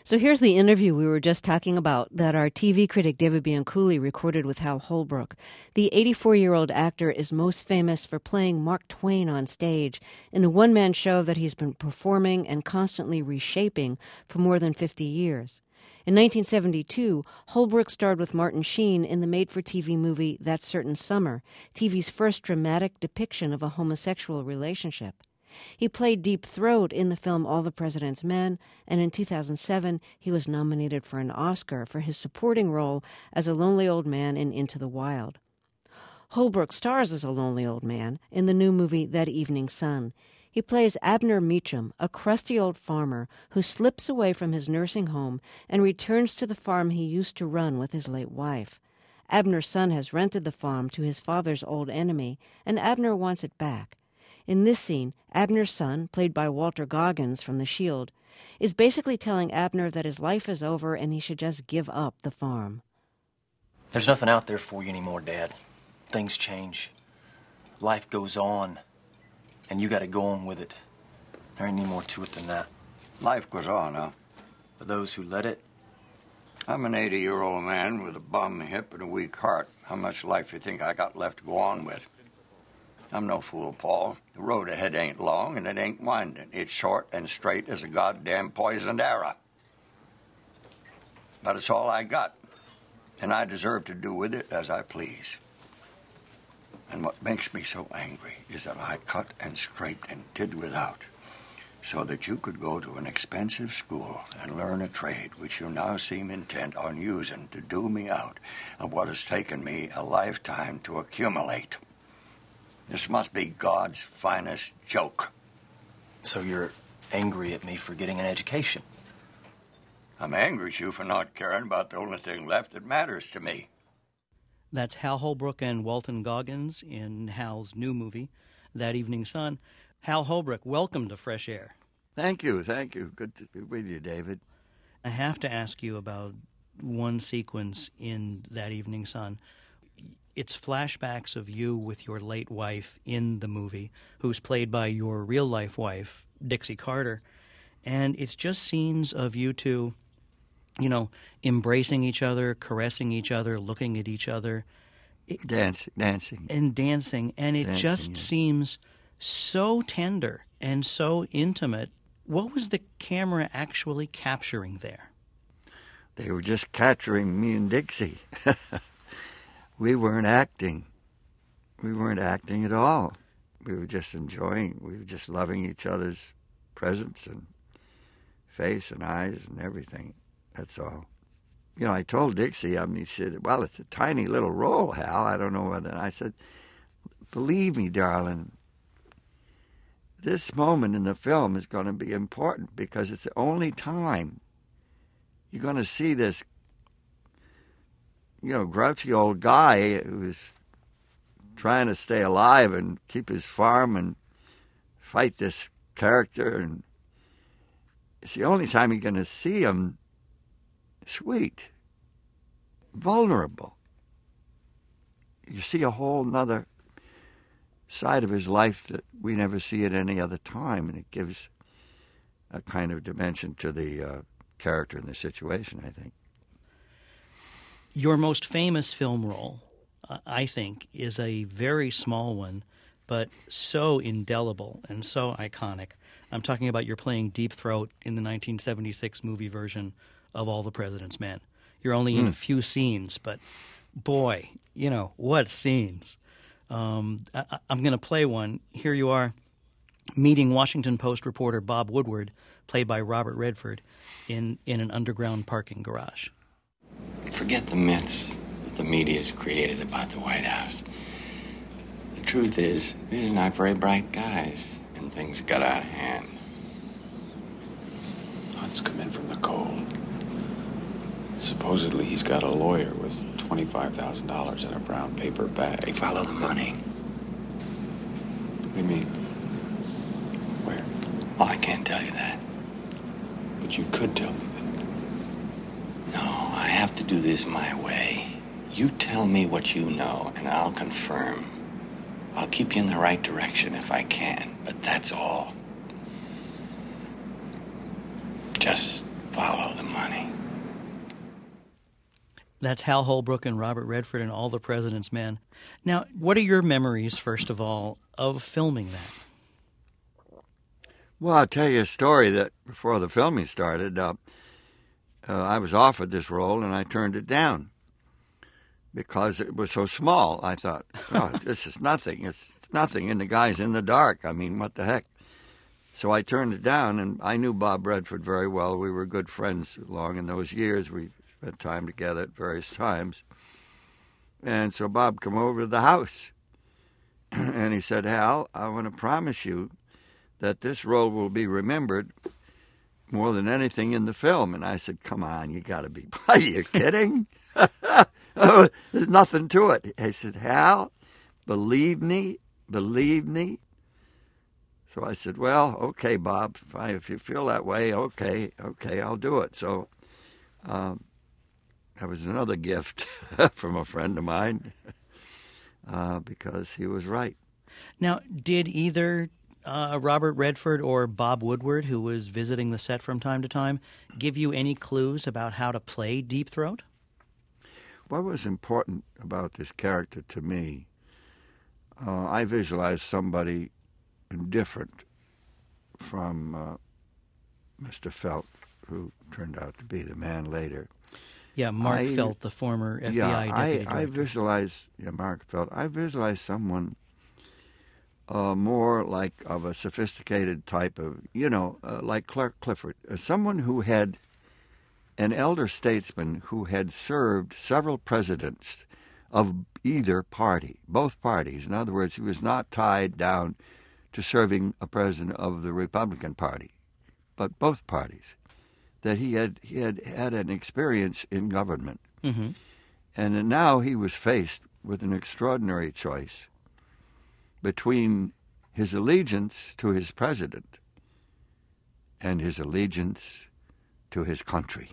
So here's the interview we were just talking about that our TV critic David Bianculli recorded with Hal Holbrook. The 84-year-old actor is most famous for playing Mark Twain on stage in a one-man show that he's been performing and constantly reshaping for more than 50 years. In 1972, Holbrook starred with Martin Sheen in the made-for-TV movie That Certain Summer, TV's first dramatic depiction of a homosexual relationship. He played Deep Throat in the film All the President's Men, and in 2007 he was nominated for an Oscar for his supporting role as a lonely old man in Into the Wild. Holbrook stars as a lonely old man in the new movie That Evening Sun. He plays Abner Meacham, a crusty old farmer who slips away from his nursing home and returns to the farm he used to run with his late wife. Abner's son has rented the farm to his father's old enemy, and Abner wants it back. In this scene, Abner's son, played by Walter Goggins from The Shield, is basically telling Abner that his life is over and he should just give up the farm. There's nothing out there for you anymore, Dad. Things change. Life goes on, and you got to go on with it. There ain't any more to it than that. Life goes on, huh? For those who let it. I'm an 80-year-old man with a bum hip and a weak heart. How much life do you think I got left to go on with? I'm no fool, Paul. The road ahead ain't long, and it ain't winding. It's short and straight as a goddamn poisoned arrow. But it's all I got, and I deserve to do with it as I please. And what makes me so angry is that I cut and scraped and did without, so that you could go to an expensive school and learn a trade which you now seem intent on using to do me out of what has taken me a lifetime to accumulate. This must be God's finest joke. So you're angry at me for getting an education? I'm angry at you for not caring about the only thing left that matters to me. That's Hal Holbrook and Walton Goggins in Hal's new movie, That Evening Sun. Hal Holbrook, welcome to Fresh Air. Thank you. Good to be with you, David. I have to ask you about one sequence in That Evening Sun. It's flashbacks of you with your late wife in the movie, who's played by your real-life wife, Dixie Carter. And it's just scenes of you two, embracing each other, caressing each other, looking at each other. Dancing. And dancing. And it just seems so tender and so intimate. What was the camera actually capturing there? They were just capturing me and Dixie. We weren't acting. We weren't acting at all. We were just enjoying. We were just loving each other's presence and face and eyes and everything. That's all. I told Dixie, she said, well, it's a tiny little role, Hal. I don't know whether. And I said, believe me, darling, this moment in the film is going to be important because it's the only time you're going to see this grouchy old guy who's trying to stay alive and keep his farm and fight this character. And it's the only time you're going to see him sweet, vulnerable. You see a whole nother side of his life that we never see at any other time, and it gives a kind of dimension to the character and the situation, I think. Your most famous film role, I think, is a very small one, but so indelible and so iconic. I'm talking about you're playing Deep Throat in the 1976 movie version of All the President's Men. You're only in a few scenes, but boy, what scenes. I'm going to play one. Here you are meeting Washington Post reporter Bob Woodward, played by Robert Redford, in an underground parking garage. Forget the myths that the media's created about the White House. The truth is, these are not very bright guys, and things got out of hand. Hunt's come in from the cold. Supposedly he's got a lawyer with $25,000 in a brown paper bag. Follow the money. What do you mean? Where? Oh, I can't tell you that. But you could tell me that. No, I have to do this my way. You tell me what you know, and I'll confirm. I'll keep you in the right direction if I can, but that's all. Just follow the money. That's Hal Holbrook and Robert Redford and All the President's Men. Now, what are your memories, first of all, of filming that? Well, I'll tell you a story that before the filming started, I was offered this role and I turned it down because it was so small. I thought, oh, this is nothing. It's nothing, and the guy's in the dark. I mean, what the heck? So I turned it down, and I knew Bob Redford very well. We were good friends long in those years. We spent time together at various times. And so Bob came over to the house, and he said, Hal, I want to promise you that this role will be remembered more than anything in the film. And I said, come on, you got to be, are you kidding? There's nothing to it. I said, Hal, believe me. So I said, well, okay, Bob, if you feel that way, okay, I'll do it. So that was another gift from a friend of mine because he was right. Now, did either Robert Redford or Bob Woodward, who was visiting the set from time to time, give you any clues about how to play Deep Throat? What was important about this character to me, I visualized somebody different from Mr. Felt, who turned out to be the man later. Yeah, Mark Felt, the former FBI deputy director. I visualized, Mark Felt. I visualized someone more like of a sophisticated type of, like Clark Clifford, someone who had an elder statesman who had served several presidents of either party, both parties. In other words, he was not tied down to serving a president of the Republican Party, but both parties. That he had an experience in government. Mm-hmm. And now he was faced with an extraordinary choice between his allegiance to his president and his allegiance to his country.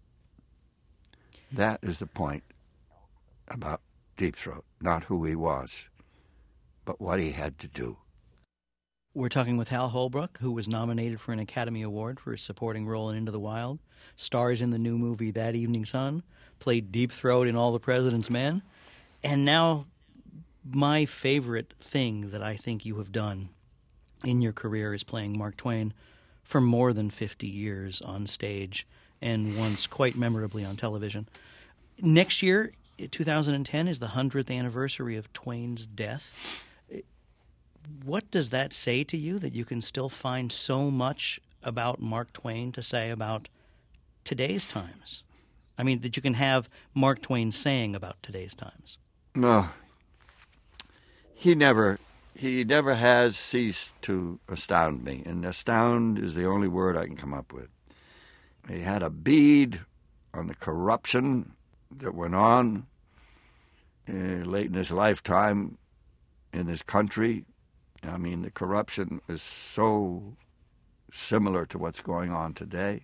That is the point about Deep Throat, not who he was, but what he had to do. We're talking with Hal Holbrook, who was nominated for an Academy Award for his supporting role in Into the Wild, stars in the new movie That Evening Sun, played Deep Throat in All the President's Men, and now my favorite thing that I think you have done in your career is playing Mark Twain for more than 50 years on stage and once quite memorably on television. Next year, 2010, is the 100th anniversary of Twain's death. What does that say to you, that you can still find so much about Mark Twain to say about today's times? I mean, that you can have Mark Twain saying about today's times. No. He never has ceased to astound me, and astound is the only word I can come up with. He had a bead on the corruption that went on late in his lifetime in this country. I mean, the corruption is so similar to what's going on today.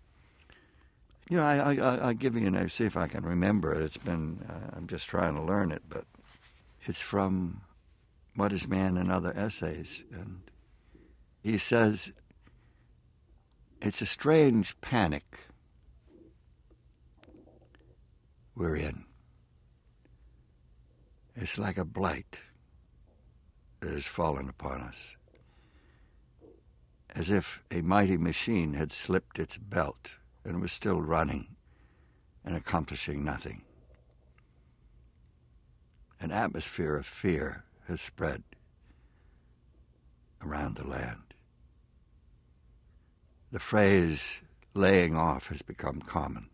I'll give you and see if I can remember it. It's been, I'm just trying to learn it, but it's from What is Man and Other Essays. And he says, it's a strange panic we're in. It's like a blight that has fallen upon us, as if a mighty machine had slipped its belt and was still running and accomplishing nothing. An atmosphere of fear has spread around the land. The phrase laying off has become common.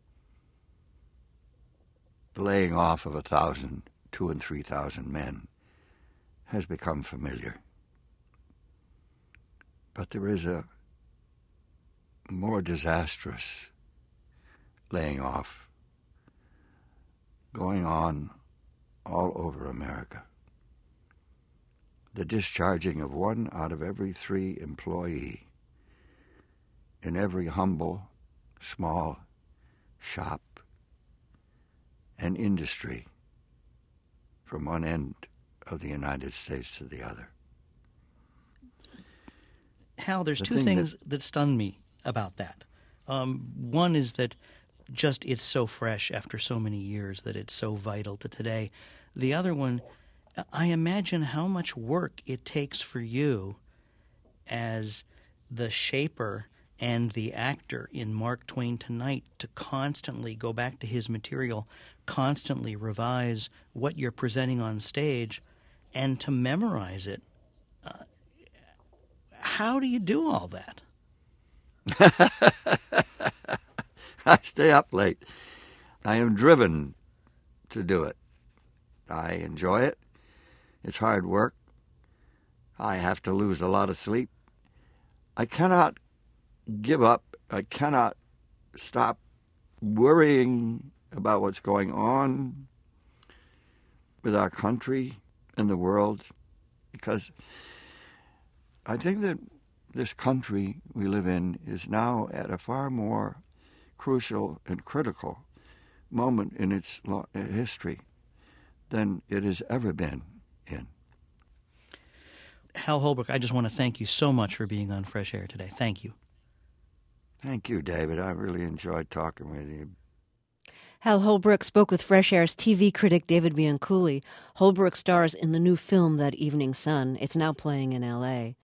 The laying off of 1,000, 2,000 and 3,000 men has become familiar. But there is a more disastrous laying off going on all over America. The discharging of 1 out of every 3 employee in every humble, small shop and industry from one end of the United States to the other. Hal, there's two things that stun me about that. One is that just it's so fresh after so many years that it's so vital to today. The other one, I imagine how much work it takes for you as the shaper and the actor in Mark Twain Tonight to constantly go back to his material, constantly revise what you're presenting on stage, and to memorize it. How do you do all that? I stay up late. I am driven to do it. I enjoy it. It's hard work. I have to lose a lot of sleep. I cannot give up. I cannot stop worrying about what's going on with our country and the world, because I think that this country we live in is now at a far more crucial and critical moment in its history than it has ever been in. Hal Holbrook, I just want to thank you so much for being on Fresh Air today. Thank you. Thank you, David. I really enjoyed talking with you. Hal Holbrook spoke with Fresh Air's TV critic David Bianculli. Holbrook stars in the new film That Evening Sun. It's now playing in L.A.